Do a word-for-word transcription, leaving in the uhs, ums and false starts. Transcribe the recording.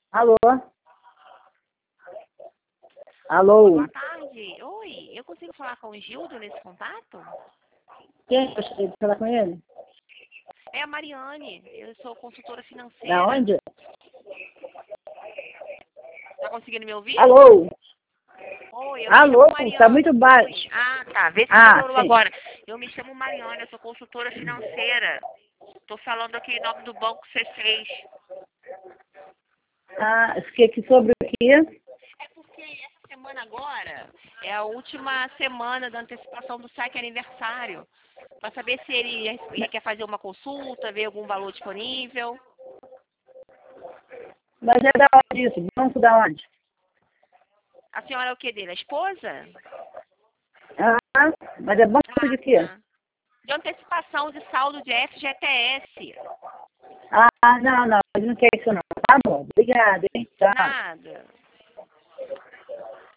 Alô? Alô? Boa tarde. Oi, eu consigo falar com o Gildo nesse contato? Quem gostaria de falar com ele? É a Mariane, eu sou consultora Da financeira. onde? Tá conseguindo me ouvir? Alô? Oi, eu me Alô? chamo Tá Mariane. muito Oi. baixo. Ah, tá. Vê se Ah, melhorou sim. agora. Eu me chamo Mariane, eu sou consultora financeira. Tô falando aqui em nome do Banco C seis. Ah, que, que sobre o quê? É porque essa semana agora é a última semana da antecipação do saque aniversário. Para saber se ele, ele quer fazer uma consulta, ver algum valor disponível. Mas é da onde isso? Banco da onde? A senhora é o que dele? A esposa? Ah, mas é banco Ah, de quê? tá. De antecipação de saldo de F G T S. Ah, não, não, ele não quer isso não. Tá bom, obrigada, hein? Tchau. Nada.